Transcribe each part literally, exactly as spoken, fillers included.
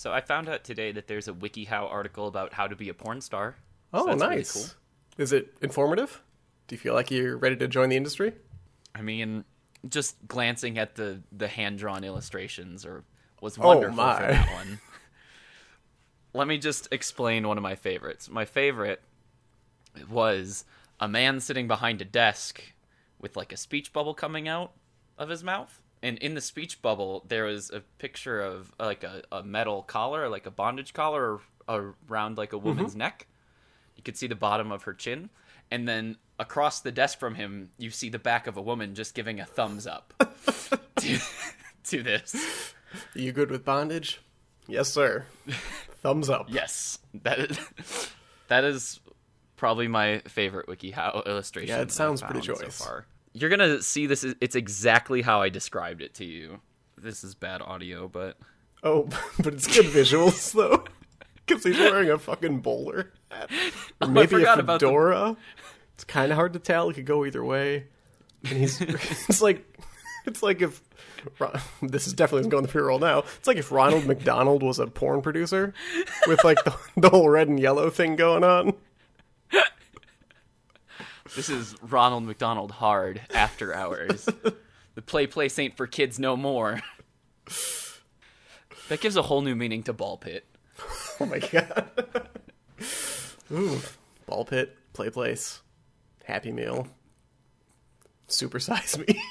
So I found out today that there's a WikiHow article about how to be a porn star. So Oh, that's really nice. cool. Is it informative? Do you feel like you're ready to join the industry? I mean, just glancing at the, the hand-drawn illustrations or was Oh, wonderful my. for that one. Let me just explain one of my favorites. My favorite was a man sitting behind a desk with like a speech bubble coming out of his mouth. And in the speech bubble, there was a picture of like a, a metal collar, like a bondage collar around like a woman's mm-hmm. neck. You could see the bottom of her chin. And then across the desk from him, you see the back of a woman just giving a thumbs up to, to this. Are you good with bondage? Yes, sir. Thumbs up. Yes. That is, that is probably my favorite WikiHow illustration. Yeah, it sounds pretty choice. So far. You're going to see this. It's exactly how I described it to you. This is bad audio, but... Oh, but it's good visuals, though. Because he's wearing a fucking bowler hat. Or maybe oh, a fedora. The... It's kind of hard to tell. It could go either way. And he's... it's like... It's like if... This is definitely going the pre-roll now. It's like if Ronald McDonald was a porn producer with, like, the, the whole red and yellow thing going on. This is Ronald McDonald Hard After Hours. The play place ain't for kids no more. That gives a whole new meaning to ball pit. Oh my god. Ooh. Ball pit, play place, Happy Meal, Supersize Me.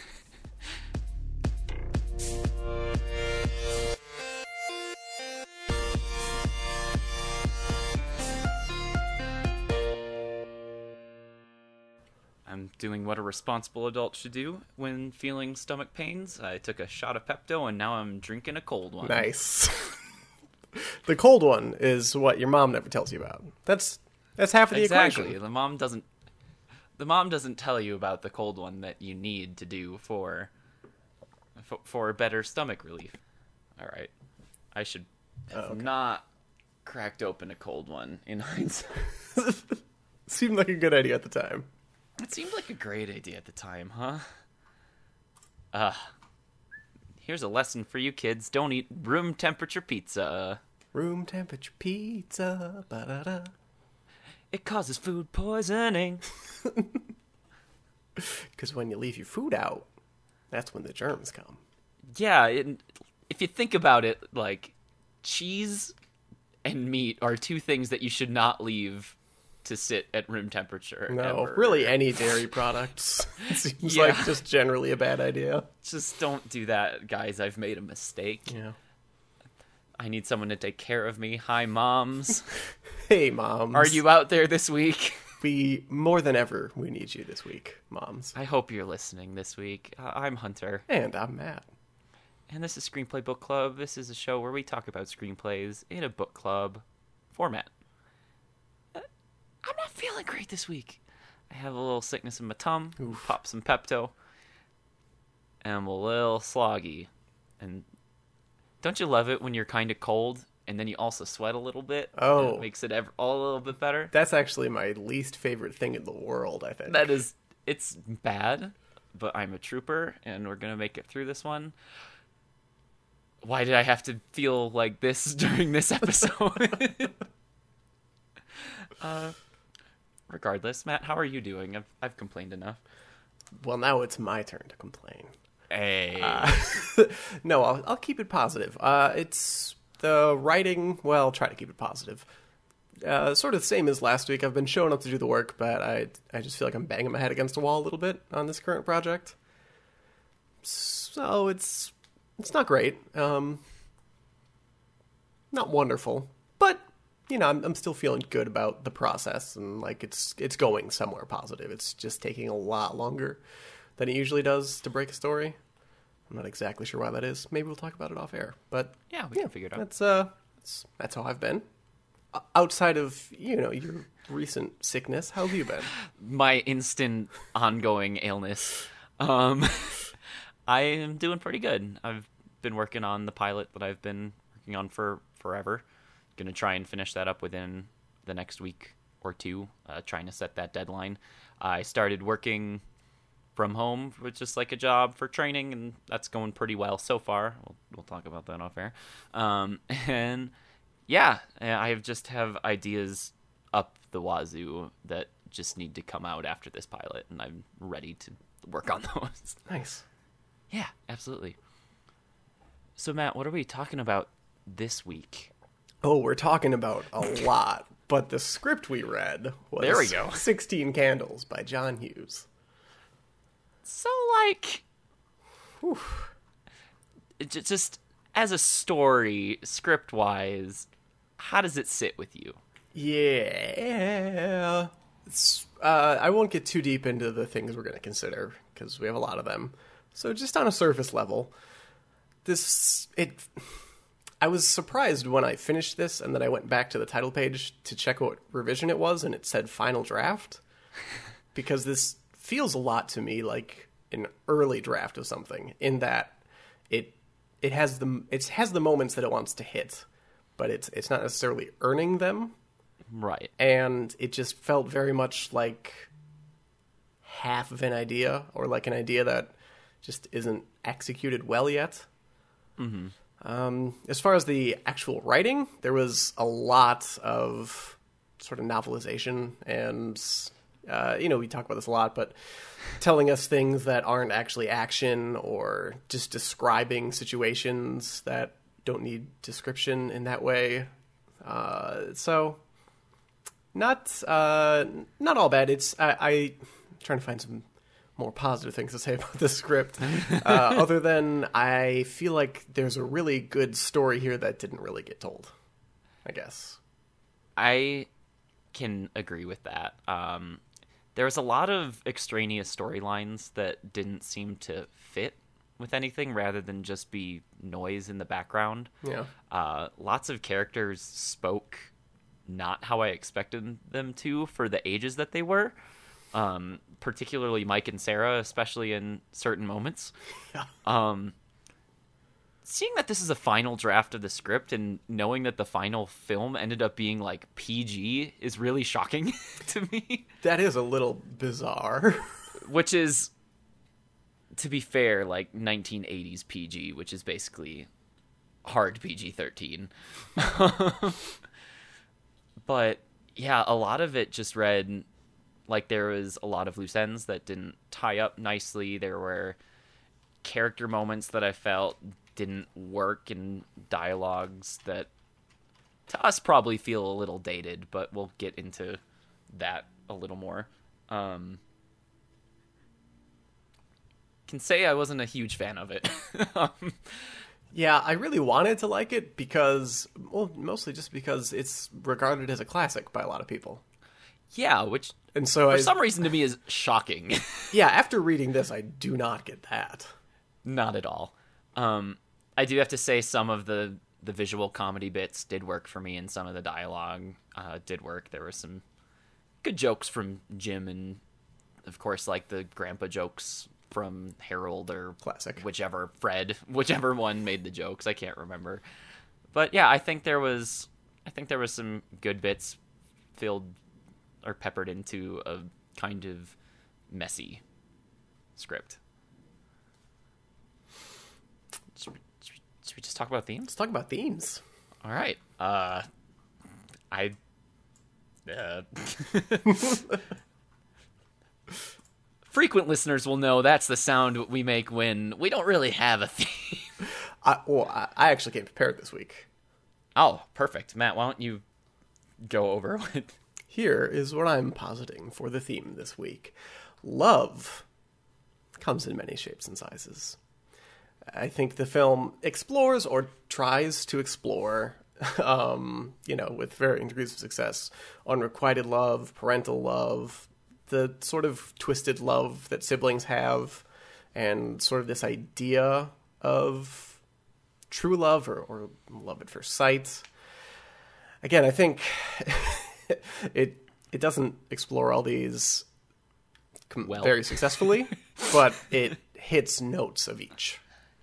I'm doing what a responsible adult should do when feeling stomach pains. I took a shot of Pepto, and now I'm drinking a cold one. Nice. The cold one is what your mom never tells you about. That's that's half of the exactly. equation. The mom doesn't. The mom doesn't tell you about the cold one that you need to do for for, for better stomach relief. All right, I should have oh, okay. not cracked open a cold one in hindsight. Seemed like a good idea at the time. It seemed like a great idea at the time, huh? Uh, here's a lesson for you kids. Don't eat room temperature pizza. Room temperature pizza. Ba-da-da. It causes food poisoning. Because when you leave your food out, that's when the germs come. Yeah, it, if you think about it, like, cheese and meat are two things that you should not leave to sit at room temperature. No, ever. Really any dairy products. Seems yeah. like just generally a bad idea. Just don't do that, guys. I've made a mistake. Yeah. I need someone to take care of me. Hi, moms. Hey, moms. Are you out there this week? We, more than ever, we need you this week, moms. I hope you're listening this week. Uh, I'm Hunter. And I'm Matt. And this is Screenplay Book Club. This is a show where we talk about screenplays in a book club format. I'm not feeling great this week. I have a little sickness in my tum. Oof. Pop some Pepto. And I'm a little sloggy. And don't you love it when you're kind of cold and then you also sweat a little bit? Oh. It makes it ever, all a little bit better. That's actually my least favorite thing in the world, I think. That is, it's bad, but I'm a trooper and we're going to make it through this one. Why did I have to feel like this during this episode? uh... Regardless, Matt, how are you doing? I've I've complained enough. Well, now it's my turn to complain. Hey. Uh, no, I'll, I'll keep it positive. Uh, it's the writing, well, I'll try to keep it positive. Uh, sort of the same as last week. I've been showing up to do the work, but I, I just feel like I'm banging my head against a wall a little bit on this current project. So it's it's not great. Um, not wonderful. But you know, I'm, I'm still feeling good about the process, and like it's it's going somewhere positive. It's just taking a lot longer than it usually does to break a story. I'm not exactly sure why that is. Maybe we'll talk about it off air. But yeah, we yeah, can figure it out. That's uh, that's, that's how I've been. Uh, outside of you know your recent sickness, how have you been? My instant ongoing illness. Um, I am doing pretty good. I've been working on the pilot that I've been working on for forever. Gonna try and finish that up within the next week or two, uh, trying to set that deadline. I started working from home with just like a job for training, and that's going pretty well so far. We'll, we'll talk about that off air. Um, and yeah, I just have ideas up the wazoo that just need to come out after this pilot, and I'm ready to work on those. Nice. Yeah, absolutely. So Matt, what are we talking about this week? Oh, we're talking about a lot, but the script we read was There we go. sixteen Candles by John Hughes. So, like, whew, it j- just as a story, script-wise, how does it sit with you? Yeah. It's, uh, I won't get too deep into the things we're going to consider, because we have a lot of them. So just on a surface level, this, it, I was surprised when I finished this, and then I went back to the title page to check what revision it was, and it said final draft, because this feels a lot to me like an early draft of something, in that it it has the it has the moments that it wants to hit, but it's it's not necessarily earning them. Right. And it just felt very much like half of an idea, or like an idea that just isn't executed well yet. Mm-hmm. Um, as far as the actual writing, there was a lot of sort of novelization and, uh, you know, we talk about this a lot, but telling us things that aren't actually action, or just describing situations that don't need description in that way. Uh, so, not uh, not all bad. It's I, I trying to find some more positive things to say about the script, uh, other than I feel like there's a really good story here that didn't really get told, I guess. I can agree with that. Um, there was a lot of extraneous storylines that didn't seem to fit with anything, rather than just be noise in the background. Yeah. Uh, lots of characters spoke not how I expected them to for the ages that they were. Um, particularly Mike and Sarah, especially in certain moments. Yeah. Um, seeing that this is a final draft of the script, and knowing that the final film ended up being like P G is really shocking to me. That is a little bizarre. Which is, to be fair, like nineteen eighties P G, which is basically hard P G thirteen. But yeah, a lot of it just read like there was a lot of loose ends that didn't tie up nicely. There were character moments that I felt didn't work, in dialogues that to us probably feel a little dated, but we'll get into that a little more. Um, can say I wasn't a huge fan of it. um, Yeah, I really wanted to like it because, well, mostly just because it's regarded as a classic by a lot of people. yeah, which And so for I, some reason to me is shocking. yeah, after reading this, I do not get that. Not at all. Um, I do have to say some of the, the visual comedy bits did work for me, and some of the dialogue uh, did work. There were some good jokes from Jim, and of course, like the grandpa jokes from Harold, or Classic. whichever Fred, whichever one made the jokes. I can't remember. But yeah, I think there was I think there was some good bits filled or peppered into a kind of messy script. Should we, should we, should we just talk about themes? Let's talk about themes. All right. Uh, I. Uh, frequent listeners will know that's the sound we make when we don't really have a theme. I, well, I, I actually came prepared this week. Oh, perfect. Matt, why don't you go over what... Here is what I'm positing for the theme this week. Love comes in many shapes and sizes. I think the film explores, or tries to explore, um, you know, with varying degrees of success, unrequited love, parental love, the sort of twisted love that siblings have, and sort of this idea of true love, or, or love at first sight. Again, I think it it doesn't explore all these com- Well. very successfully, but it hits notes of each.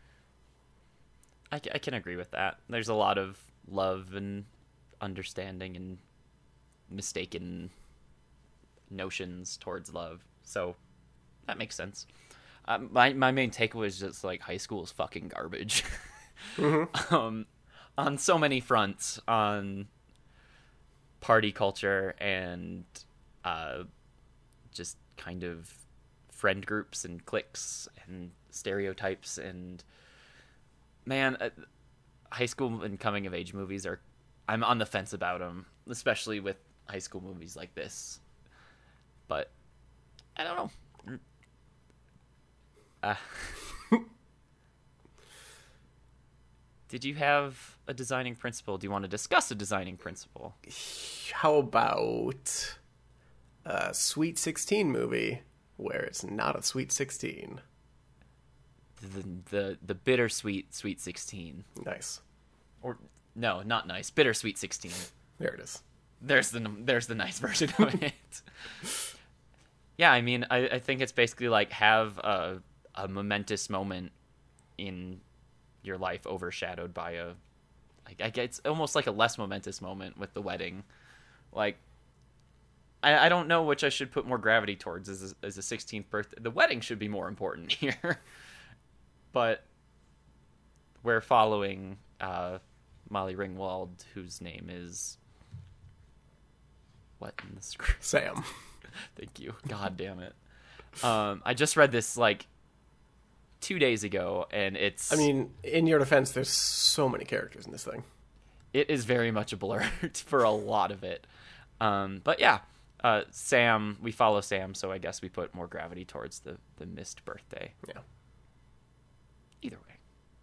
I, I can agree with that. There's a lot of love and understanding and mistaken notions towards love. So, that makes sense. Uh, my my main takeaway was just like high school is fucking garbage. Mm-hmm. um, on so many fronts, on party culture and uh, just kind of friend groups and cliques and stereotypes and man, uh, high school and coming of age movies are. I'm on the fence about them, especially with high school movies like this. But I don't know. Uh, did you have a designing principle? Do you want to discuss a designing principle? How about a Sweet sixteen movie where it's not a Sweet sixteen? The the the bittersweet Sweet sixteen. Nice. Or no, not nice. Bittersweet sixteen. There it is. There's the there's the nice version of it. Yeah, I mean, I, I think it's basically like have a a momentous moment in your life overshadowed by a, like I get it's almost like a less momentous moment with the wedding. Like, I I don't know which I should put more gravity towards as a, as a sixteenth birthday. The wedding should be more important here, but we're following uh, Molly Ringwald, whose name is what in the script? Sam. Thank you. God damn it. Um, I just read this like two days ago, and it's. I mean, in your defense, there's so many characters in this thing. It is very much a blur for a lot of it. Um, but yeah, uh, Sam. We follow Sam, so I guess we put more gravity towards the the missed birthday. Yeah. Either way.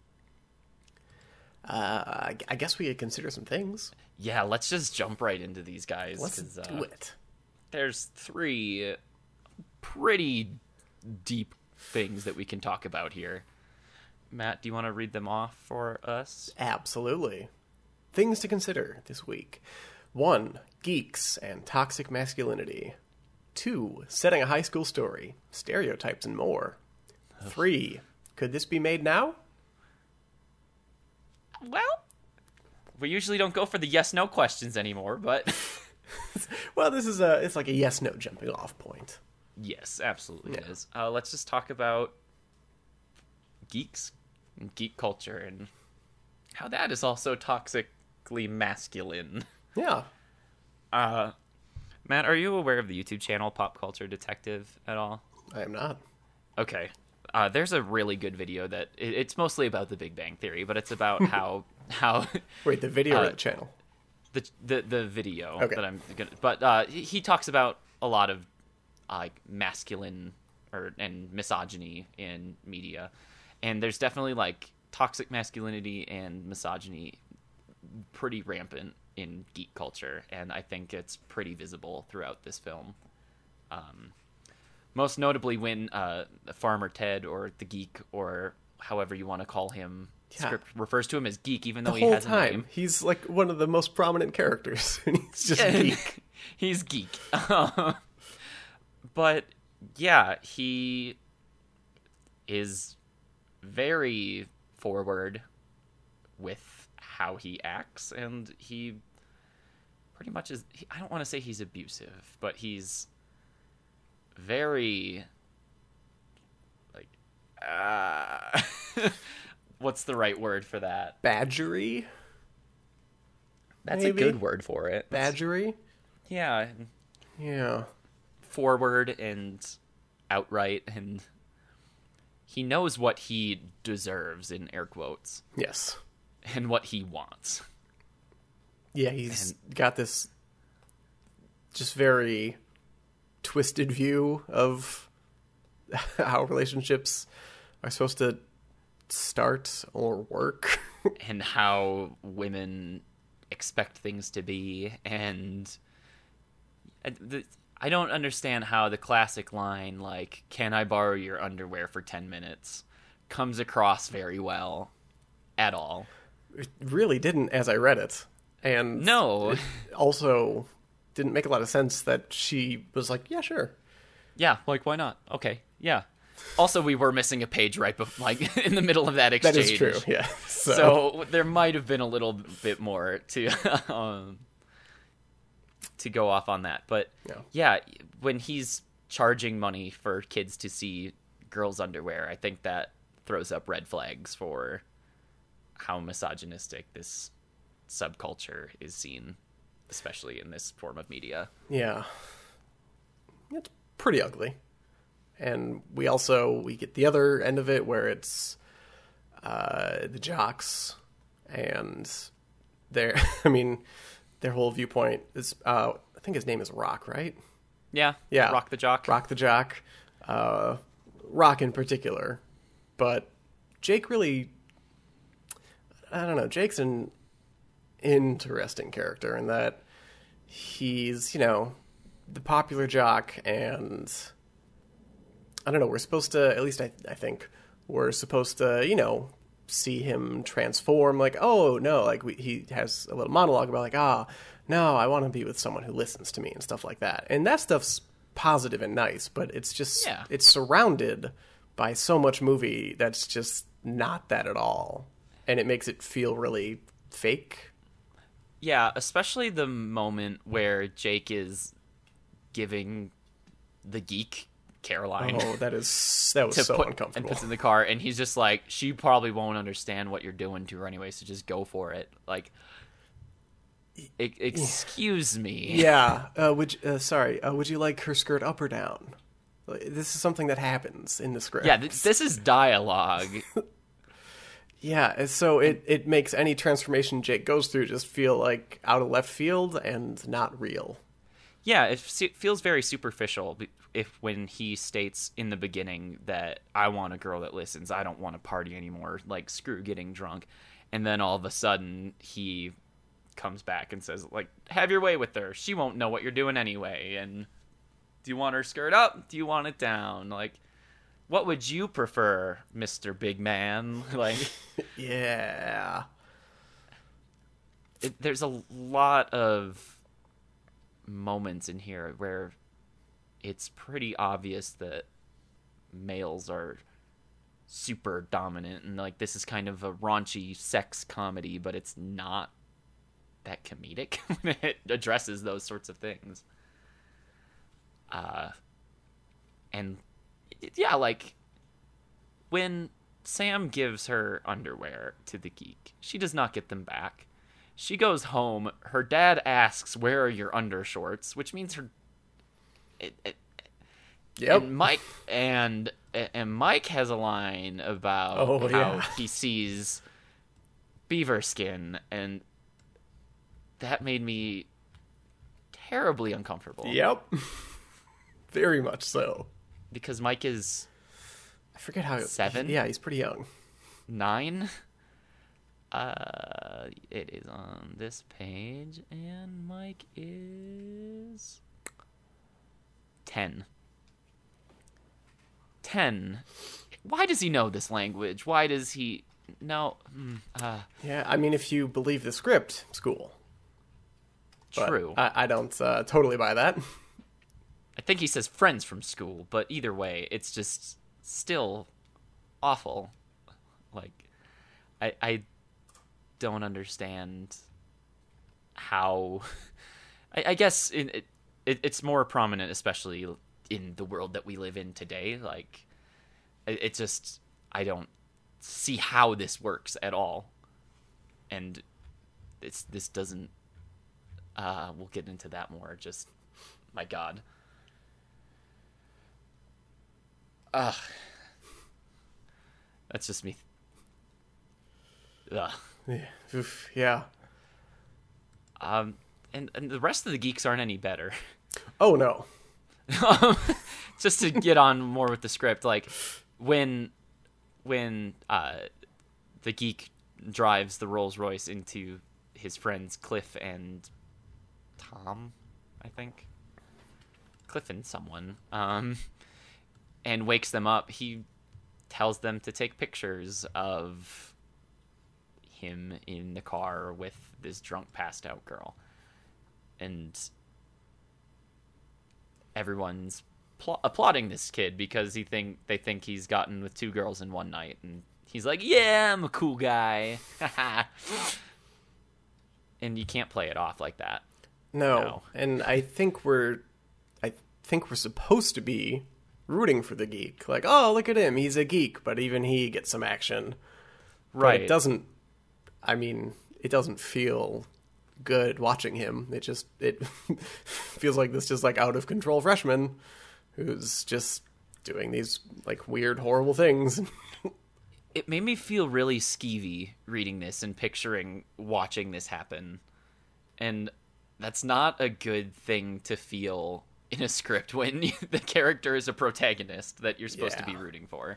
Uh, I I guess we could consider some things. Yeah, let's just jump right into these guys. Let's 'cause, uh, do it. There's three pretty deep things that we can talk about here. Matt, do you want to read them off for us? Absolutely. Things to consider this week. One, geeks and toxic masculinity. Two, setting a high school story, stereotypes and more. Three, could this be made now? Well, we usually don't go for the yes-no questions anymore, but Well, this is a it's like a yes no jumping off point. yes, absolutely it Yeah. is. Uh, let's just talk about geeks and geek culture and how that is also toxically masculine. Yeah. Uh, Matt, are you aware of the YouTube channel Pop Culture Detective at all? I am not. Okay. Uh, there's a really good video that it, it's mostly about the Big Bang Theory, but it's about how how Wait, the video or Uh, the channel? the the the video Okay. that I'm gonna. But uh, he, he talks about a lot of uh, like masculine or and misogyny in media, and there's definitely like toxic masculinity and misogyny pretty rampant in geek culture, and I think it's pretty visible throughout this film. Um, most notably when uh, Farmer Ted or the geek or however you want to call him, Yeah. script refers to him as geek, even though The he whole has a time. name. He's like one of the most prominent characters. And he's just geek. He's geek. But yeah, he is very forward with how he acts, and he pretty much is. He, I don't want to say he's abusive, but he's very like. Uh, what's the right word for that? Badgery? That's Maybe. a good word for it. Badgery? Yeah, Yeah. forward and outright, and he knows what he deserves in air quotes Yes. and what he wants. Yeah, he's got this just very twisted view of how relationships are supposed to start or work. And how women expect things to be, and and the, I don't understand how the classic line like "Can I borrow your underwear for ten minutes" comes across very well at all. It really didn't as I read it. And No. it also didn't make a lot of sense that she was like, yeah, sure. Yeah, like why not? Okay, yeah. Also, we were missing a page right before, like in the middle of that exchange. That is true, yeah. So, So there might have been a little bit more to um, to go off on that, but Yeah. yeah, when he's charging money for kids to see girls' underwear. I think that throws up red flags for how misogynistic this subculture is seen, especially in this form of media. Yeah. It's pretty ugly. And we also, we get the other end of it where it's uh, the jocks and their, I mean, their whole viewpoint is, uh, I think his name is Rock, right? Yeah. Yeah. Rock the Jock. Rock the Jock. Uh, Rock in particular. But Jake really, I don't know, Jake's an interesting character in that he's, you know, the popular jock, and I don't know, we're supposed to, at least I, I think, we're supposed to, you know, see him transform, like, oh, no, like, we, he has a little monologue about, like, ah, no, I want to be with someone who listens to me, and stuff like that. And that stuff's positive and nice, but it's just, yeah. it's surrounded by so much movie that's just not that at all. And it makes it feel really fake. Yeah, especially the moment where Jake is giving the geek Caroline. Oh, that is that was to so put, uncomfortable. And puts in the car, and he's just like, she probably won't understand what you're doing to her anyway, so just go for it. Like, e- excuse me. Yeah. Uh, would you, uh, sorry. Uh, would you like her skirt up or down? This is something that happens in the script. Yeah, th- this is dialogue. Yeah, so it, it makes any transformation Jake goes through just feel like out of left field and not real. Yeah, it f- feels very superficial if when he states in the beginning that I want a girl that listens, I don't want to party anymore, like screw getting drunk. And then all of a sudden he comes back and says, like, have your way with her. She won't know what you're doing anyway. And do you want her skirt up? Do you want it down? Like, what would you prefer, Mister Big Man? Like, yeah. It, there's a lot of moments in here where it's pretty obvious that males are super dominant, and like this is kind of a raunchy sex comedy, but it's not that comedic when it addresses those sorts of things. Uh, and yeah, like when Sam gives her underwear to the geek, she does not get them back. She goes home. Her dad asks, "Where are your undershorts?" Which means her. It, it, yep. And Mike and and Mike has a line about oh, how yeah. he sees beaver skin, and that made me terribly uncomfortable. Yep. Very much so. Because Mike is. I forget how. Seven? Yeah, he's pretty young. Nine. Uh, it is on this page, and Mike is ten. Ten. Why does he know this language? Why does he know? Uh, yeah, I mean, if you believe the script, school. True. But I, I don't uh, totally buy that. I think he says friends from school, but either way, it's just still awful. Like, I, I don't understand how. I, I guess in, it, it, it's more prominent, especially in the world that we live in today. Like, it, it just I don't see how this works at all, and it's this doesn't. Uh, we'll get into that more. Just my God. Ugh. That's just me. Ugh. Yeah. Oof, yeah. Um, and, and the rest of the geeks aren't any better. Oh, no. Just to get on more with the script, like, when, when, uh, the geek drives the Rolls Royce into his friends Cliff and Tom, I think. Cliff and someone. Um, and wakes them up, he tells them to take pictures of him in the car with this drunk, passed out girl. And everyone's pl- applauding this kid because he think they think he's gotten with two girls in one night, and he's like, "Yeah, I'm a cool guy." And you can't play it off like that. No. No. And I think we're I think we're supposed to be rooting for the geek. Like, oh, look at him, he's a geek, but even he gets some action. Right. But it doesn't, I mean, it doesn't feel good watching him. It just, it feels like this just like out of control freshman who's just doing these like weird, horrible things. It made me feel really skeevy reading this and picturing watching this happen. And that's not a good thing to feel in a script when the character is a protagonist that you're supposed Yeah. to be rooting for.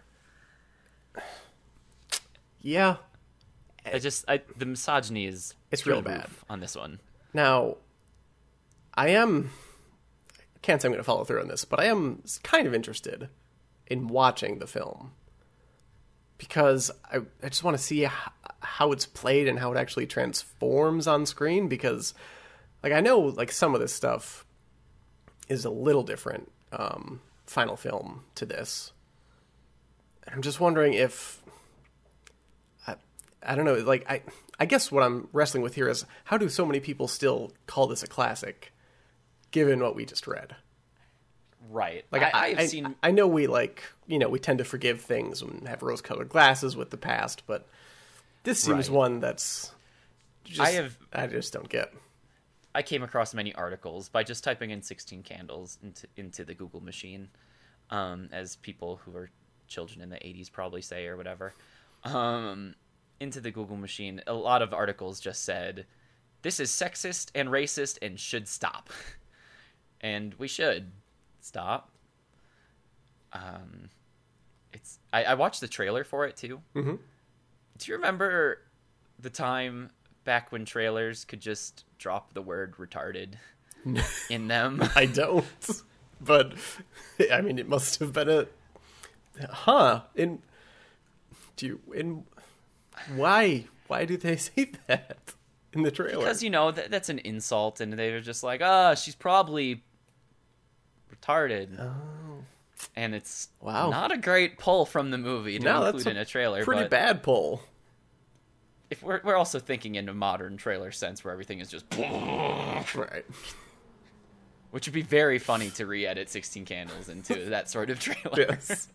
Yeah. I just, I, the misogyny is It's through real the bad. roof on this one. Now, I am, I can't say I'm going to follow through on this, but I am kind of interested in watching the film. Because I, I just want to see how, how it's played and how it actually transforms on screen. Because, like, I know, like, some of this stuff is a little different, um, final film to this. I'm just wondering if, I, I don't know, like, I, I guess what I'm wrestling with here is how do so many people still call this a classic, given what we just read? Right. Like, I, I, I've I, seen... I know we, like, you know, we tend to forgive things and have rose-colored glasses with the past, but this seems Right. one that's just, I have- I just don't get. I came across many articles by just typing in sixteen Candles into into the Google machine, um, as people who are children in the eighties probably say or whatever, um, into the Google machine. A lot of articles just said, this is sexist and racist and should stop. And we should stop. Um, it's I, I watched the trailer for it too. Mm-hmm. Do you remember the time back when trailers could just drop the word retarded in them? I don't, but I mean, it must have been a, huh? In do you in why why do they say that in the trailer? Because, you know, that, that's an insult, and they were just like, ah, she's probably retarded. Oh. And it's Wow. not a great pull from the movie to No, that's include in a trailer. pretty but bad pull. If we're, we're also thinking in a modern trailer sense where everything is just... Right. Which would be very funny to re-edit sixteen Candles into that sort of trailer. Yes.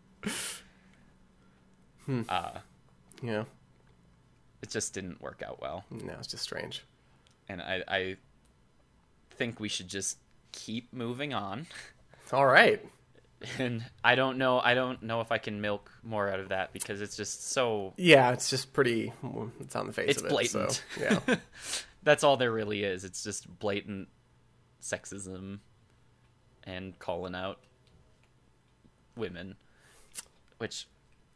hmm. Uh, Yeah. it just didn't work out well. No, it's just strange. And I, I think we should just keep moving on. All right. And I don't know I don't know if I can milk more out of that because it's just so... Yeah, it's just pretty. It's on the face It's of it. blatant. So, yeah. That's all there really is. It's just blatant sexism and calling out women, which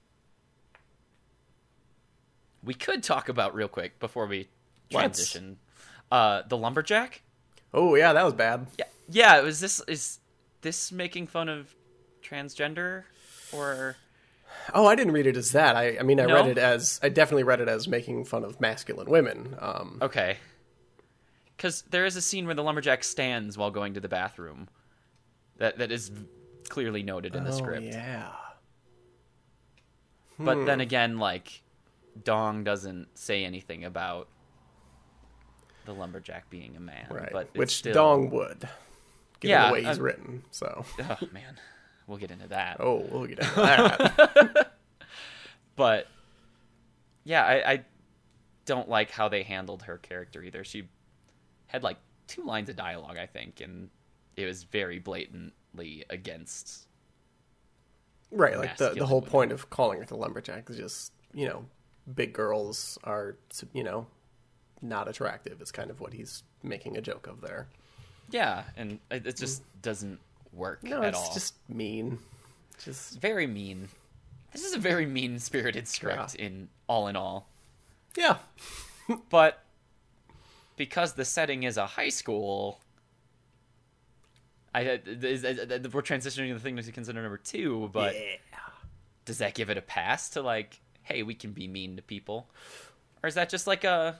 we could talk about real quick before we Let's. transition. Uh, the lumberjack. Oh yeah, that was bad. Yeah, yeah. It was this. Is this making fun of transgender or? Oh, I didn't read it as that. I, I mean, I No? read it as I definitely read it as making fun of masculine women. Um, Okay. Because there is a scene where the lumberjack stands while going to the bathroom. That that is clearly noted in the oh, script. yeah. But then again, like, Dong doesn't say anything about the lumberjack being a man. Right. But it's Which still... Dong would, given Yeah, the way he's um, written. So. Oh, man. We'll get into that. Oh, we'll get into that. But, yeah, I, I don't like how they handled her character either. She had, like, two lines of dialogue, I think, and it was very blatantly against... Right, like the, the masculine whole women. point of calling her the lumberjack is just, you know, big girls are, you know, not attractive is kind of what he's making a joke of there. Yeah, and it, it just doesn't work No, at it's all. just mean. Just, Very mean. This is a very mean-spirited script in all in all. yeah. But because the setting is a high school, I is, is, is- we're transitioning to the thing to consider number two. But yeah. does that give it a pass to like, hey, we can be mean to people, or is that just like a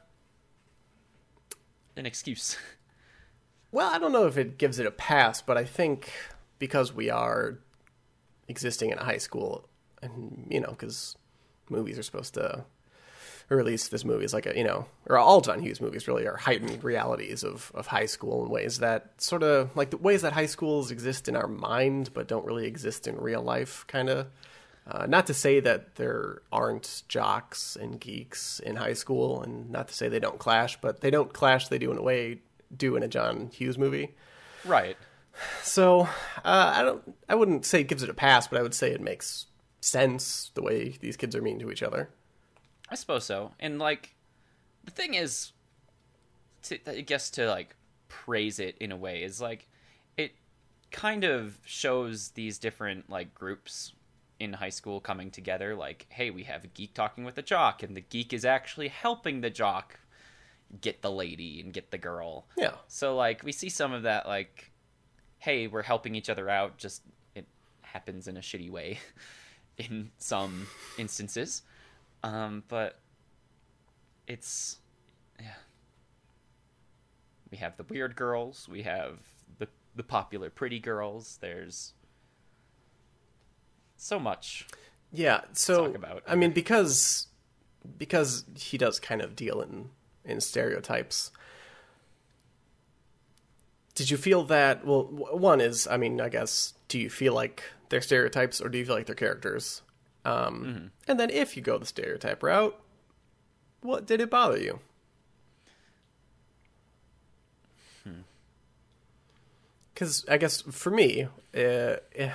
an excuse? Well, I don't know if it gives it a pass, but I think because we are existing in a high school, and, you know, because movies are supposed to or at least this movie is like a, you know, or all John Hughes movies really are heightened realities of, of high school in ways that sort of, like the ways that high schools exist in our mind but don't really exist in real life, kind of. Uh, not to say that there aren't jocks and geeks in high school, and not to say they don't clash, but they don't clash, they do in a way, do in a John Hughes movie. Right. So, uh, I don't, I wouldn't say it gives it a pass, but I would say it makes sense the way these kids are mean to each other. I suppose so. And, like, the thing is, to, I guess to, like, praise it in a way is, like, it kind of shows these different, like, groups in high school coming together. Like, hey, we have a geek talking with a jock, and the geek is actually helping the jock get the lady and get the girl. Yeah. So, like, we see some of that, like, hey, we're helping each other out, just it happens in a shitty way in some instances. Um, but it's, yeah. We have the weird girls. We have the the popular pretty girls. There's so much. Yeah. So, to talk about. I mean, because because he does kind of deal in in stereotypes. Did you feel that? Well, one is, I mean, I guess, do you feel like they're stereotypes or do you feel like they're characters? Um, mm-hmm. And then if you go the stereotype route, what did it bother you? Because I guess for me, uh,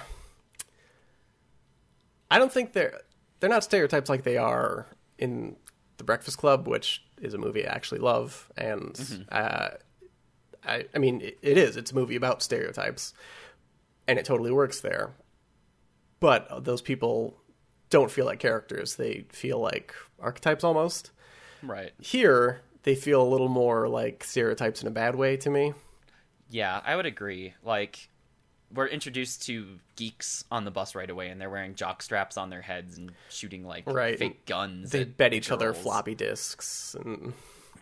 I don't think they're they're not stereotypes like they are in The Breakfast Club, which is a movie I actually love, and mm-hmm. uh, I, I mean it, it is. It's a movie about stereotypes, and it totally works there. But those people don't feel like characters; they feel like archetypes almost. Right. Here, they feel a little more like stereotypes in a bad way to me. Yeah, I would agree. Like, we're introduced to geeks on the bus right away, and they're wearing jock straps on their heads and shooting, like, right. fake guns. They bet each girls. other floppy disks. And...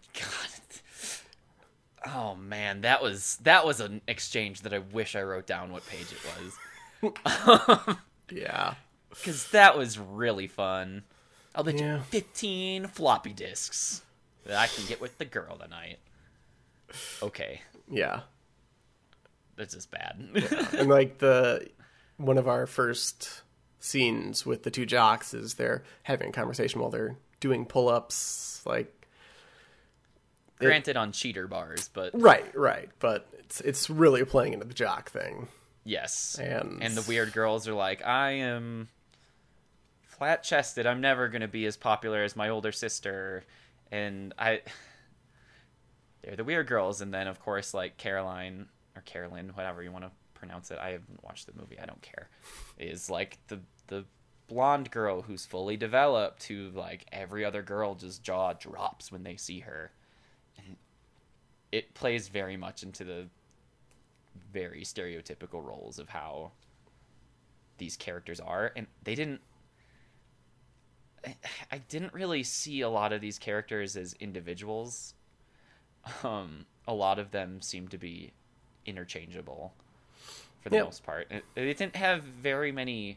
God. Oh, man, that was that was an exchange that I wish I wrote down what page it was. Yeah. Because that was really fun. I'll bet yeah. you fifteen floppy disks that I can get with the girl tonight. Okay. Yeah. That's just bad. Yeah. And like the one of our first scenes with the two jocks is they're having a conversation while they're doing pull-ups, like granted it, on cheater bars, but right, right. But it's it's really playing into the jock thing. Yes, and and the weird girls are like, I am flat-chested. I'm never gonna be as popular as my older sister, and I. They're the weird girls, and then of course like Caroline. Or Carolyn, whatever you want to pronounce it. I haven't watched the movie. I don't care. Is like the the blonde girl who's fully developed, who like every other girl just jaw drops when they see her. And it plays very much into the very stereotypical roles of how these characters are, and they didn't. I, I didn't really see a lot of these characters as individuals. Um, a lot of them seem to be interchangeable for the yep. most part. It, it didn't have very many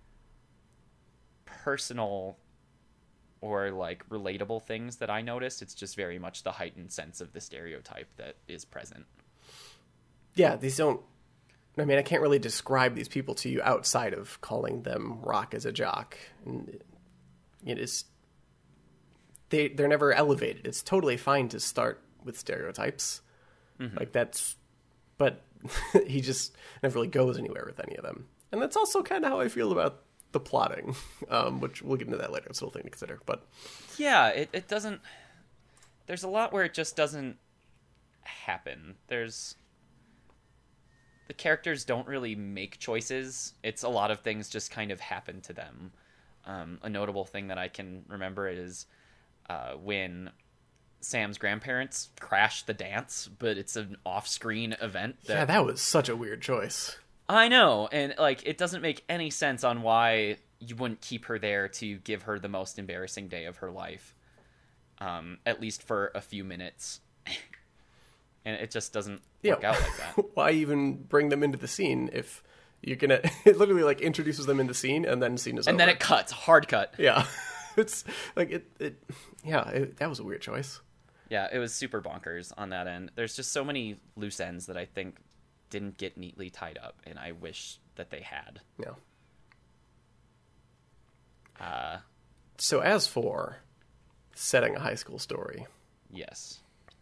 personal or like relatable things that I noticed. It's just very much the heightened sense of the stereotype that is present. Yeah, these don't. I mean, I can't really describe these people to you outside of calling them Rock as a jock. And it is. They they're never elevated. It's totally fine to start with stereotypes, mm-hmm. like that's. But he just never really goes anywhere with any of them. And that's also kind of how I feel about the plotting, um, which we'll get into that later. It's a little thing to consider. But yeah, it, it doesn't... There's a lot where it just doesn't happen. There's... The characters don't really make choices. It's a lot of things just kind of happen to them. Um, a notable thing that I can remember is uh, when... Sam's grandparents crash the dance, but it's an off-screen event. That... Yeah, that was such a weird choice. I know, and like it doesn't make any sense on why you wouldn't keep her there to give her the most embarrassing day of her life, um, at least for a few minutes. And it just doesn't yeah. work out like that. Why even bring them into the scene if you're gonna? It literally like introduces them in the scene, and then scene is and over. then it cuts, hard cut. Yeah. it's like it. it yeah, it, that was a weird choice. Yeah, it was super bonkers on that end. There's just so many loose ends that I think didn't get neatly tied up, and I wish that they had. Yeah. Uh, So as for setting a high school story yes.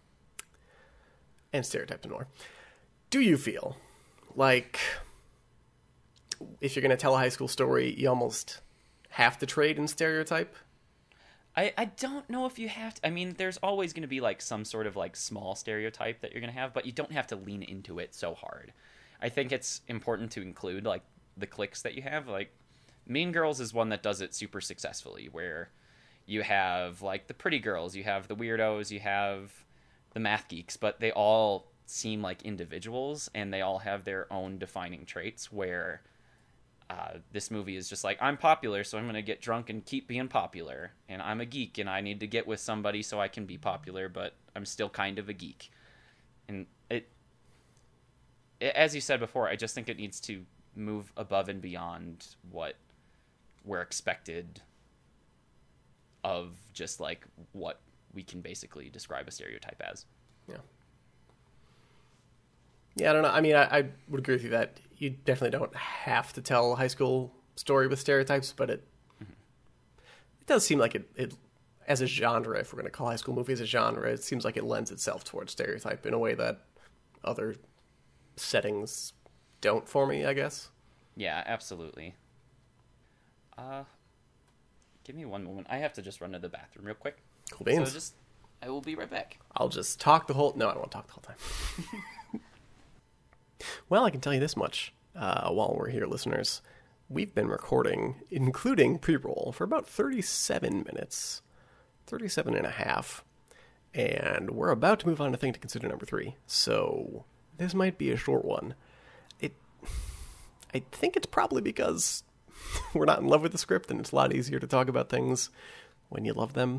and stereotype to noir, do you feel like if you're going to tell a high school story, you almost have to trade in stereotype? I, I don't know if you have to. I mean, there's always going to be like some sort of like small stereotype that you're going to have, but you don't have to lean into it so hard. I think it's important to include like the cliques that you have. Like Mean Girls is one that does it super successfully, where you have like the pretty girls, you have the weirdos, you have the math geeks, but they all seem like individuals and they all have their own defining traits, where Uh, this movie is just like, I'm popular, so I'm going to get drunk and keep being popular. And I'm a geek, and I need to get with somebody so I can be popular, but I'm still kind of a geek. And it, it as you said before, I just think it needs to move above and beyond what we're expected of, just like what we can basically describe a stereotype as. Yeah. Yeah, I don't know. I mean, I, I would agree with you that you definitely don't have to tell a high school story with stereotypes, but it mm-hmm. it does seem like it, it, as a genre, if we're going to call high school movies a genre, it seems like it lends itself towards stereotype in a way that other settings don't for me, I guess. Yeah, absolutely. Uh, give me one moment. I have to just run to the bathroom real quick. Cool beans. So just, I will be right back. I'll just talk the whole... No, I don't want to talk the whole time. Well, I can tell you this much uh, while we're here, listeners. We've been recording, including pre-roll, for about thirty-seven minutes. thirty-seven and a half. And we're about to move on to Thing to Consider number three. So this might be a short one. It, I think it's probably because we're not in love with the script, and it's a lot easier to talk about things when you love them.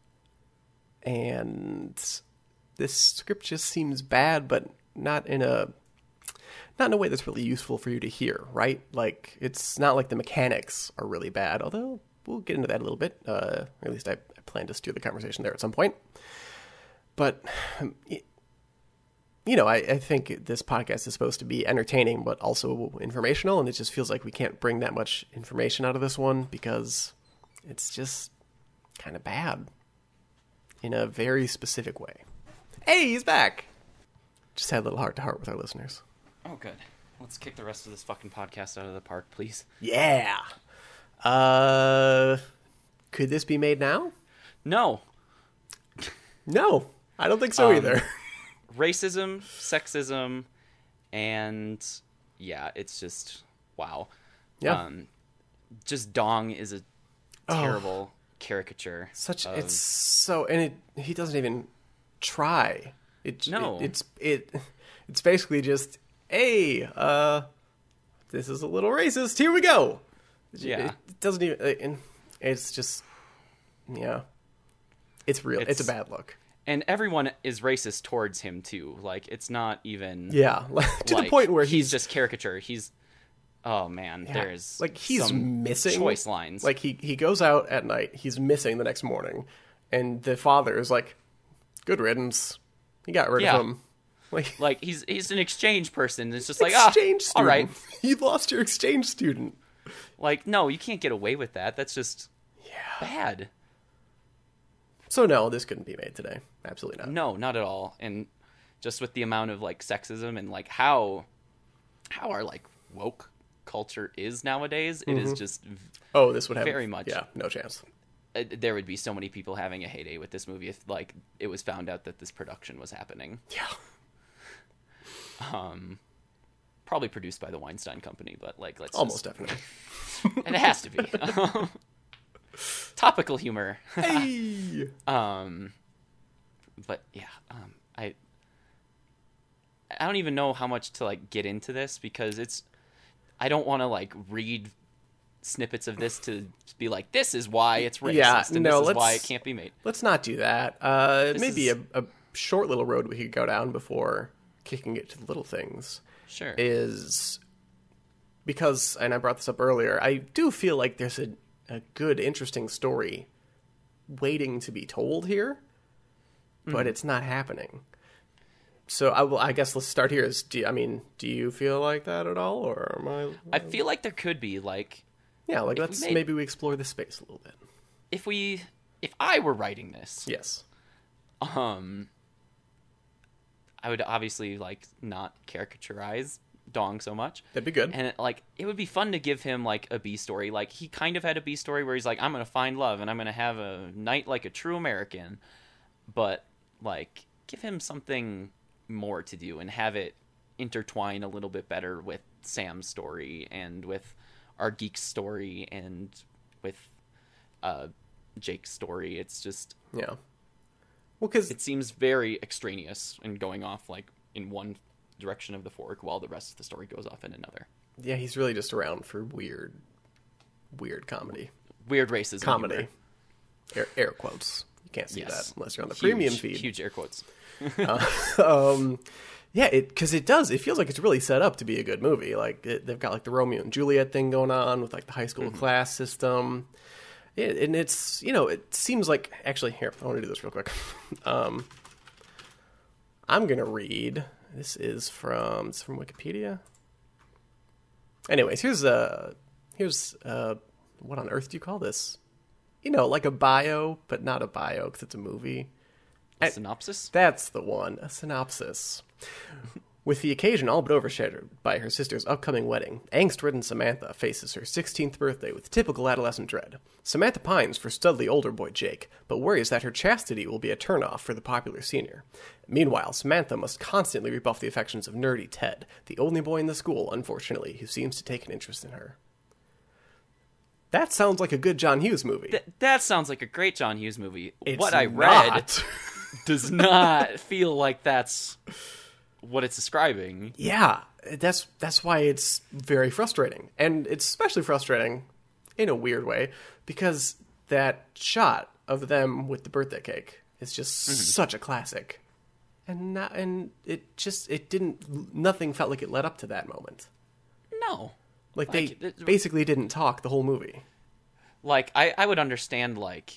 And this script just seems bad, but not in a... Not in a way that's really useful for you to hear, right? Like, it's not like the mechanics are really bad, although we'll get into that a little bit. Uh, or at least I, I plan to steer the conversation there at some point. But, you know, I, I think this podcast is supposed to be entertaining, but also informational, and it just feels like we can't bring that much information out of this one because it's just kind of bad in a very specific way. Hey, he's back! Just had a little heart-to-heart with our listeners. Oh, good. Let's kick the rest of this fucking podcast out of the park, please. Yeah. Uh, could this be made now? No. No, I don't think so um, either. Racism, sexism, and yeah, it's just wow. Yeah. Um, just Dong is a terrible oh, caricature. Such of... it's so, and it he doesn't even try. It no. It, it's it it's basically just. Hey, uh, this is a little racist. Here we go. Yeah. It doesn't even, it's just, yeah. It's real. It's, it's a bad look. And everyone is racist towards him, too. Like, it's not even. Yeah. to like, the point where he's, he's just caricature. He's, oh man, yeah. there's like he's some missing choice lines. Like, he, he goes out at night, he's missing the next morning, and the father is like, good riddance. He got rid yeah. of him. Like, like he's he's an exchange person. It's just like, exchange ah, student. all right. You lost your exchange student. Like, no, you can't get away with that. That's just yeah. bad. So no, this couldn't be made today. Absolutely not. No, not at all. And just with the amount of like sexism and like how how our like woke culture is nowadays, mm-hmm. it is just oh, this would have very much. Yeah, no chance. Uh, there would be so many people having a heyday with this movie if like it was found out that this production was happening. Yeah. Um, probably produced by the Weinstein Company, but like, let's almost just... definitely, and it has to be topical humor. Hey, um, but yeah, um, I, I don't even know how much to like get into this because it's, I don't want to like read snippets of this to be like, this is why it's racist, yeah, and no, this is let's, why it can't be made. Let's not do that. Uh, maybe is... a, a short little road we could go down before kicking it to the little things. Sure. Is because, and I brought this up earlier, I do feel like there's a, a good, interesting story waiting to be told here, but Mm-hmm. it's not happening. So I will. I guess let's start here. Is do you, I mean, do you feel like that at all, or am I? I feel like there could be like Yeah, like if we let's made- maybe we explore the space a little bit. if we if I were writing this, Yes. um, I would obviously like not caricaturize Dong so much. That'd be good. And it, like it would be fun to give him like a B story. Like he kind of had a B story where he's like, I'm gonna find love and I'm gonna have a night like a true American, but like give him something more to do and have it intertwine a little bit better with Sam's story and with our geek's story and with uh, Jake's story. It's just Yeah. Well, because it seems very extraneous and going off like in one direction of the fork while the rest of the story goes off in another. yeah, he's really just around for weird, weird comedy. Weird racism. Comedy. humor. Air, air quotes. You can't see Yes. that unless you're on the Huge, premium feed. Huge air quotes. um, yeah, it because it does. It feels like it's really set up to be a good movie. Like it, they've got like the Romeo and Juliet thing going on with like the high school class system. It, and it's you know it seems like actually here I want to do this real quick. um, I'm gonna read. This is from it's from Wikipedia. Anyways, here's a here's uh what on earth do you call this? You know, like a bio, but not a bio because it's a movie. A I- synopsis? That's the one, a synopsis. With the occasion all but overshadowed by her sister's upcoming wedding, angst-ridden Samantha faces her sixteenth birthday with typical adolescent dread. Samantha pines for studly older boy Jake, but worries that her chastity will be a turnoff for the popular senior. Meanwhile, Samantha must constantly rebuff the affections of nerdy Ted, the only boy in the school, unfortunately, who seems to take an interest in her. That sounds like a good John Hughes movie. Th- that sounds like a great John Hughes movie. It's what I read not. does not feel like that's what it's describing. Yeah, that's that's why it's very frustrating, and it's especially frustrating in a weird way because that shot of them with the birthday cake is just Mm-hmm. such a classic, and not, and it just it didn't nothing felt like it led up to that moment. No. Like, Like, they it- basically didn't talk the whole movie. Like, I, I would understand, like...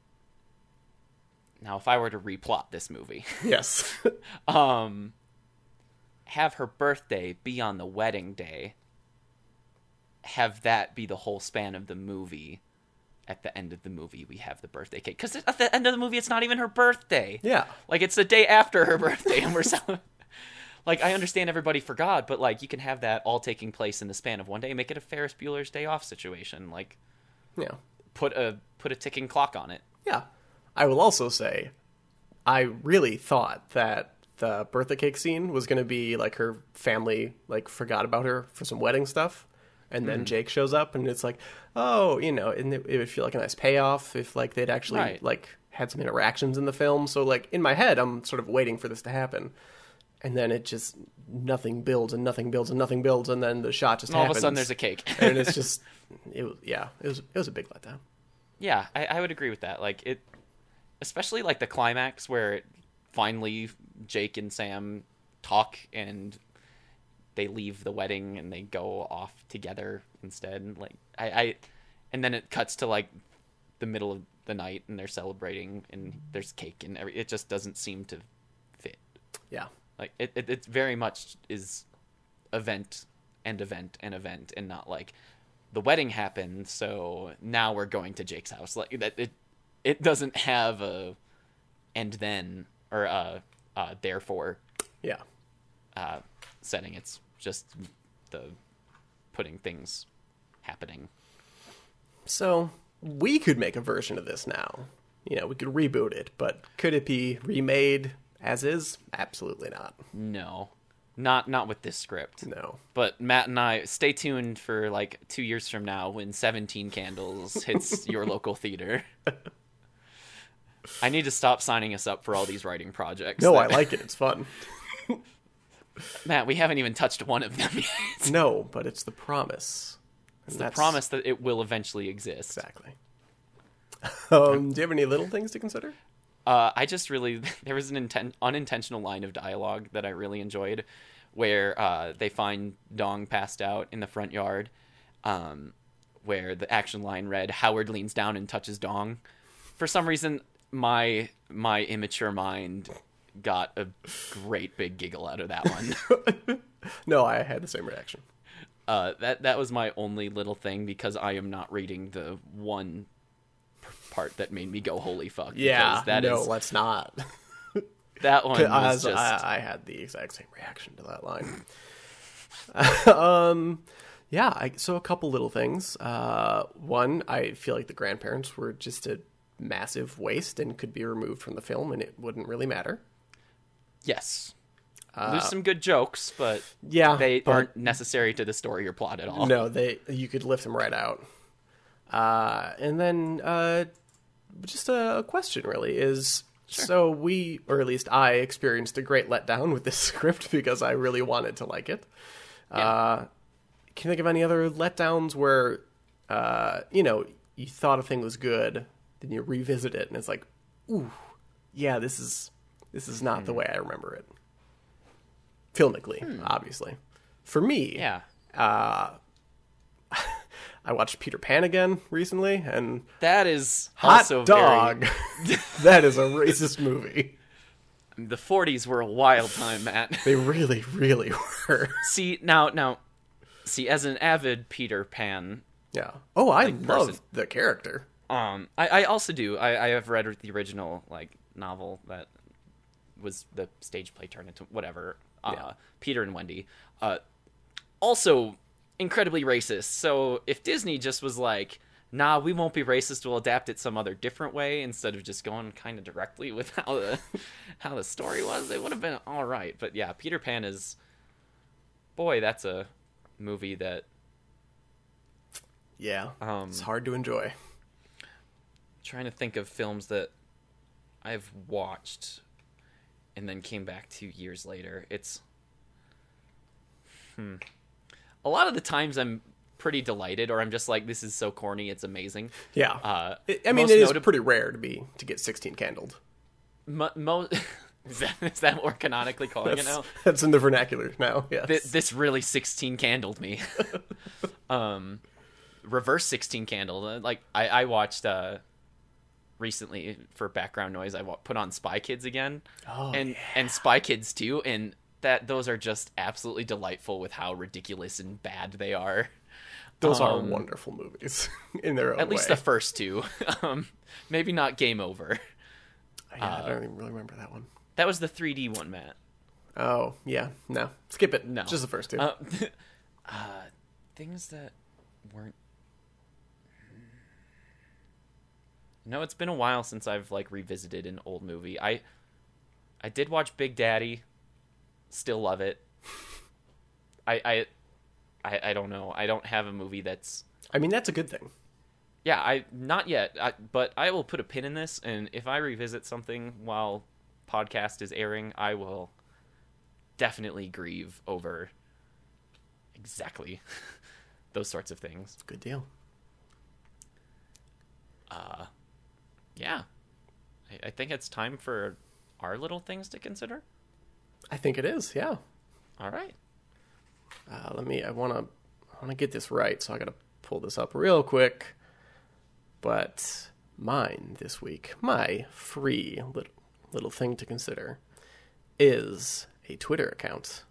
Now, if I were to replot this movie, Yes, um, have her birthday be on the wedding day, have that be the whole span of the movie. At the end of the movie, we have the birthday cake. Because at the end of the movie, it's not even her birthday. yeah, Like, it's the day after her birthday, and we're so... Like, I understand everybody forgot, but, like, you can have that all taking place in the span of one day. Make it a Ferris Bueller's Day Off situation. Like, yeah. put a put a ticking clock on it. Yeah. I will also say, I really thought that the birthday cake scene was going to be like her family like forgot about her for some wedding stuff. And then Jake shows up and it's like, oh, you know, and it, it would feel like a nice payoff if like they'd actually Right. like had some interactions in the film. So like in my head, I'm sort of waiting for this to happen. And then it just, nothing builds and nothing builds and nothing builds. And then the shot just And all happens. of a sudden, there's a cake. and it's just, it was, yeah, it was, it was a big letdown. Yeah, I, I would agree with that. Like it, especially like the climax where it, finally Jake and Sam talk and they leave the wedding and they go off together instead. Like I, I and then it cuts to like the middle of the night and they're celebrating and there's cake and every. It just doesn't seem to fit. Yeah. Like it, it, it very much is event and event and event and not like the wedding happened, so now we're going to Jake's house. Like that, it it doesn't have a and then or uh uh therefore Yeah. uh setting. It's just the putting things happening. So we could make a version of this now. You know, we could reboot it, but could it be remade as is? Absolutely not. No, not not with this script. No. But Matt and I, stay tuned for like two years from now when seventeen Candles hits your local theater. I need to stop signing us up for all these writing projects. No, I that- like it. It's fun. Matt, we haven't even touched one of them yet. No, but it's the promise. It's the promise that it will eventually exist. Exactly. Um, do you have any little things to consider? Uh, I just really there was an inten- unintentional line of dialogue that I really enjoyed, where uh, they find Dong passed out in the front yard, um, where the action line read "Howard leans down and touches Dong," for some reason, my my immature mind got a great big giggle out of that one. No, I had the same reaction. Uh, that that was my only little thing because I am not reading the one part that made me go holy fuck. Yeah, that no, is, let's not. that one was As just I, I had the exact same reaction to that line. um, yeah. I, so a couple little things. Uh, one, I feel like the grandparents were just a massive waste and could be removed from the film, and it wouldn't really matter. yes. Uh, There's some good jokes, but Yeah, they but aren't necessary to the story or plot at all. no, they you could lift them right out. Uh, and then uh, just a, a question really is. So we, or at least I, experienced a great letdown with this script because I really wanted to like it. Yeah. Uh, can you think of any other letdowns where, uh, you know, you thought a thing was good, then you revisit it, and it's like, ooh, yeah, this is this is not Hmm. the way I remember it. Filmically, obviously. For me, Yeah. uh, I watched Peter Pan again recently, and That is hot also dog. That is a racist movie. very... The forties were a wild time, Matt. They really, really were. See, now, now, see, as an avid Peter Pan, Yeah. Oh, I Like, love person. the character. um, I, I also do. I, I have read the original, like, novel that was the stage play turned into whatever. Uh, Yeah. Peter and Wendy. Uh, also incredibly racist. So if Disney just was like, nah, we won't be racist, we'll adapt it some other different way instead of just going kind of directly with how the how the story was, it would have been all right. But yeah, Peter Pan is, boy, that's a movie that Yeah. um It's hard to enjoy. trying to think of films that I've watched and then came back to years later. It's hmm. A lot of the times I'm pretty delighted, or I'm just like, this is so corny, it's amazing. Yeah. Uh, I I mean, most it is notab- pretty rare to be to get sixteen candled. Mo- mo- is, that, is that what we're canonically calling it That's, now? that's in the vernacular now. Yes. Th- this really sixteen candled me. um, reverse sixteen candled. Uh, Like I, I watched uh, recently for background noise. I wa- put on Spy Kids again, Oh, and yeah. and Spy Kids too, and that those are just absolutely delightful with how ridiculous and bad they are. Those are um, wonderful movies in their own At least way. the first two. um, maybe not Game Over. Yeah, I don't even really remember that one. That was the three D one, Matt. Oh, yeah. No. Skip it. No, Just the first two. Uh, uh, things that weren't. No, it's been a while since I've like revisited an old movie. I, I did watch Big Daddy. Still love it. I, I, I, I don't know. I don't have a movie that's. I mean, that's a good thing. Yeah, I not yet. I, but I will put a pin in this, and if I revisit something while podcast is airing, I will definitely grieve over exactly those sorts of things. Good deal. Uh, yeah, I, I think it's time for our little things to consider. I think it is, yeah. All right. Uh, let me, I want to I want to get this right, so I got to pull this up real quick. But mine this week, my free little, little thing to consider is a Twitter account.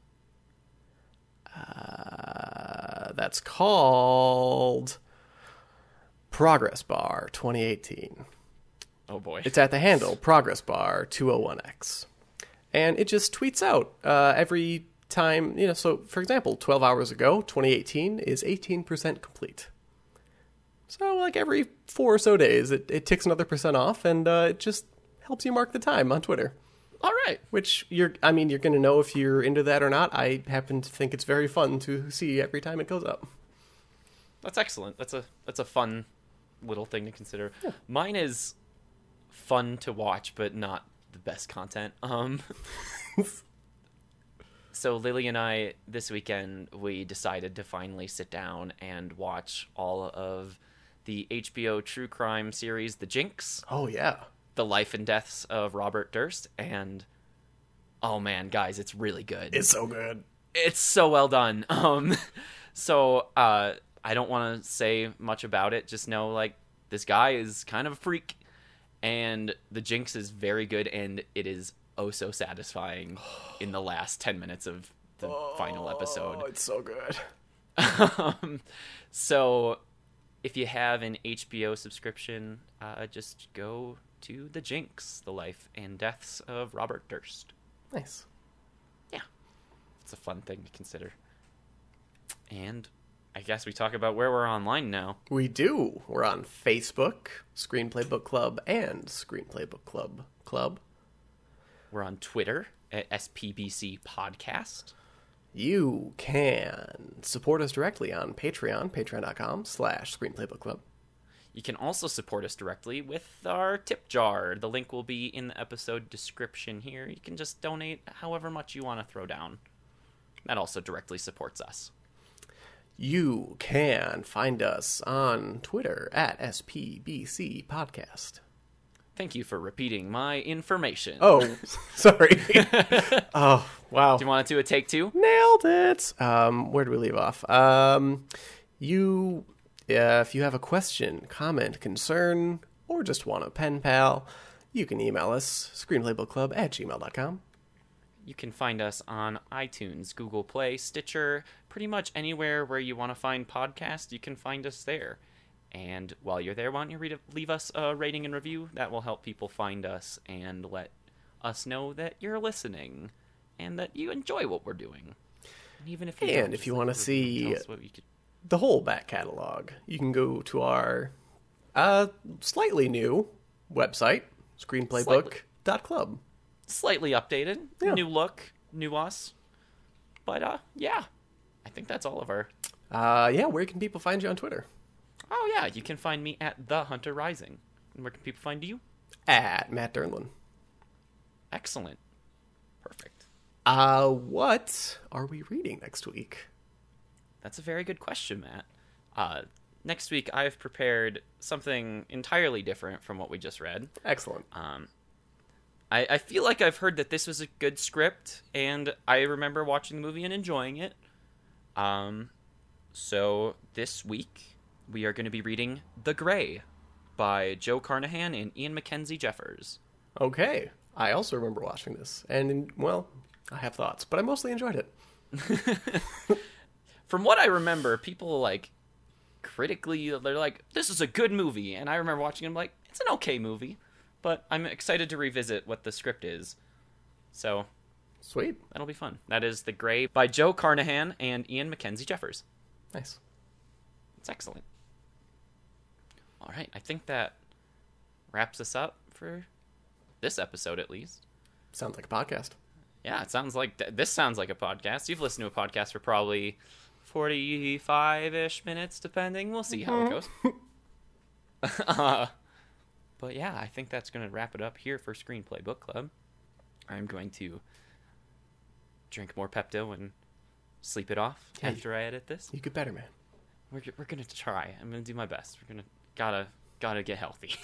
Uh, that's called Progress Bar twenty eighteen. Oh boy. It's at the handle Progress Bar two oh one X. And it just tweets out uh, every time, you know, so for example, twelve hours ago, twenty eighteen is eighteen percent complete. So like every four or so days, it, it ticks another percent off, and uh, it just helps you mark the time on Twitter. All right. Which you're, I mean, you're going to know if you're into that or not. I happen to think it's very fun to see every time it goes up. That's excellent. That's a that's a fun little thing to consider. Yeah. Mine is fun to watch, but not the best content. Um, so Lily and I this weekend we decided to finally sit down and watch all of the H B O true crime series, The Jinx. Oh yeah, the life and deaths of Robert Durst, and oh man, guys, it's really good. it's so good. It's so well done. Um, so uh, I don't want to say much about it. Just know, like, this guy is kind of a freak, And The Jinx is very good, and it is oh so satisfying in the last ten minutes of the oh, final episode. Oh, it's so good. um, so if you have an H B O subscription, uh, just go to The Jinx, The Life and Deaths of Robert Durst. Nice. Yeah. It's a fun thing to consider. And I guess we talk about where we're online now. We do. We're on Facebook, Screenplay Book Club, and Screenplay Book Club Club. We're on Twitter at S P B C Podcast. You can support us directly on Patreon, patreon.com slash Screenplay Book Club. You can also support us directly with our tip jar. The link will be in the episode description here. You can just donate however much you want to throw down. That also directly supports us. You can find us on Twitter at S P B C Podcast. Thank you for repeating my information. Oh, sorry. Oh, wow. Do you want to do a take two? Nailed it. Um, where do we leave off? Um, you, uh, if you have a question, comment, concern, or just want a pen pal, you can email us, screenplaybookclub at gmail dot com. You can find us on iTunes, Google Play, Stitcher, pretty much anywhere where you want to find podcasts, you can find us there. And while you're there, why don't you read, leave us a rating and review? That will help people find us and let us know that you're listening and that you enjoy what we're doing. And even if you And don't, if just you leave wanna a review see- and tell us what you could... The whole back catalog, you can go to our uh, slightly new website, screenplaybook dot club. Slightly updated, Yeah. new look, new us. But uh, yeah, I think that's all of our... Uh, yeah, where can people find you on Twitter? Oh yeah, you can find me at The Hunter Rising. And where can people find you? At Matt Dernlin. Excellent. Perfect. Uh, what are we reading next week? That's a very good question, Matt. Uh, next week, I've prepared something entirely different from what we just read. Excellent. Um, I, I feel like I've heard that this was a good script, and I remember watching the movie and enjoying it. Um, so this week, we are going to be reading The Grey by Joe Carnahan and Ian Mackenzie Jeffers. Okay. I also remember watching this, and, well, I have thoughts, but I mostly enjoyed it. From what I remember, people, like, critically, they're like, this is a good movie, and I remember watching it, I'm like, it's an okay movie, but I'm excited to revisit what the script is. So, Sweet. that'll be fun. That is The Grey by Joe Carnahan and Ian Mackenzie Jeffers. Nice. It's excellent. All right, I think that wraps us up for this episode, at least. Sounds like a podcast. Yeah, it sounds like th- this sounds like a podcast. You've listened to a podcast for probably forty-five-ish minutes, depending. We'll see how it goes. uh, but yeah, I think that's going to wrap it up here for Screenplay Book Club. I'm going to drink more Pepto and sleep it off Yeah, after I edit this. You get better, man. We're g- we're gonna try. I'm gonna do my best. We're gonna gotta gotta get healthy.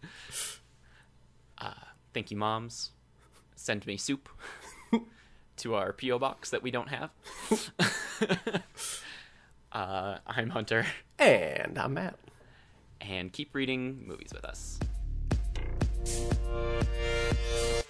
uh, thank you, moms. Send me soup to our P O box that we don't have. uh, I'm Hunter, And I'm Matt. and keep reading movies with us.